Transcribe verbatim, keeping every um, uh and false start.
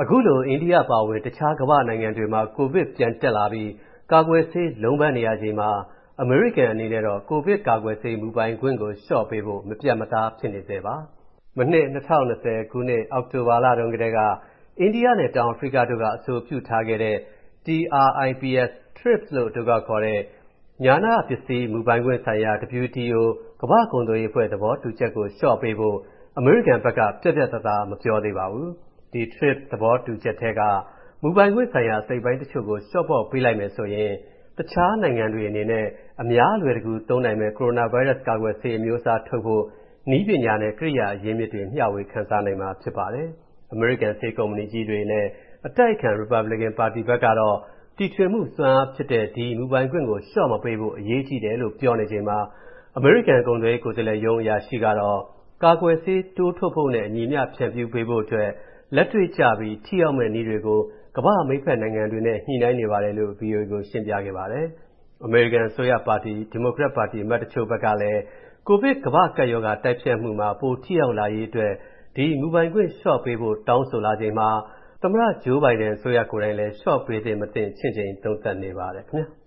အခုလိုအိန္ဒိယပါဝင်တခြားကမ္ဘာနိုင်ငံတွေမှာကိုဗစ်ပြန်တက်လာပြီးကာကွယ်ဆေးလုံးပန်းနေရချိန်မှာအမေရိကန်အနေနဲ့တော့ကိုဗစ်ကာကွယ်ဆေးမူပိုင်ခွင့်ကိုလျှော့ပေးဖို့မပြတ်မသားဖြစ်နေသေးပါ။မနှစ်၂၀၂၀ခုနှစ်အောက်တိုဘာလတုန်းကတည်းကအိန္ဒိယနဲ့တောင်အာဖရိကတို့ကအဆိုပြုထားခဲ့တဲ့ T R I P S TRIPS လို့အတိုကောက်ခေါ်တဲ့ညာဏပစ္စည်းမူပိုင်ခွင့်ဆိုင်ရာ W T O ကမ္ဘာ့ကုန်သွယ်ရေးအဖွဲ့သဘောတူချက်ကိုလျှော့ပေးဖို့အမေရိကန်ဘက်ကပြတ်ပြတ်သားသားမပြောသေးပါဘူး။ဒီ TRIPS သဘောတူချက်ထဲကမူပိုင်ခွင့်ဆိုင်ရာအစိတ်ပိုင်းတချို့ကိုလျှော့ပေါ့ပေးလိုက်မယ်ဆိုရင်တခြားနိုင်ငံတွေအနေနဲ့အများအလွယ်တကူသုံးနိုင်မဲ့ကိုရိုနာဗိုင်းရပ်စ်ကာကွယ်ဆေးအမျိုးအစားထုတ်ဖို့နည်းပညာနဲ့ကိရိယာအရင်းမြစ်တွေမျှဝေခန်းစားနိုင်မှာဖြစ်ပါတယ်။အမေရိကန်ဆေးကုမ္ပဏီကြီးတွေနဲ့အတိုက်အခံ Republican ပါတီဘက်ကတော့တီထွင်မှုစွမ်းအားဖြစ်တဲ့ဒီမူပိုင်ခွင့်ကိုလျှော့မပေးဖို့အရေးကြီးတယ်လို့ပြောနေချိန်မှာအမေရိကန်ကုန်သွယ်ရေးကိုယ်စားလှယ်ရုံးအရာရှိကတော့ကာကွယ်ဆေးတိုးထုတ်ဖို့နဲ့အညီမျှဖြန့်ဖြူးပေးဖို့အတွက်လက်တွေ့ကျပြီးထိရောက်မဲ့နည်းတွေကိုကမ္ဘာမိတ်ဖက်နိုင်ငံတွေနဲ့ညှိနှိုင်းနေပါတယ်လို့ ဗွီအိုအေကိုရှင်းပြခဲ့ပါတယ်။အမေရိကန်အစိုးရပါတီဒီမိုကရက်ပါတီအမတ်တချို့ဘက်ကလည်းကိုဗစ်ကမ္ဘာ့ကပ်ရောဂါတိုက်ဖျက်မှုမှာပိုထိရောက်လာရေးအတွက်ဒီမူပိုင်ခွင့်လျှော့ပေးဖို့တောင်းဆိုလာချိန်မှာသမ္မတဂျိုးဘိုင်ဒန်အစိုးရကိုယ်တိုင်လည်းလျှော့ပေးသင့်မသင့်ချင့်ချိန်သုံးသပ်နေပါတယ်ခင်ဗျာ။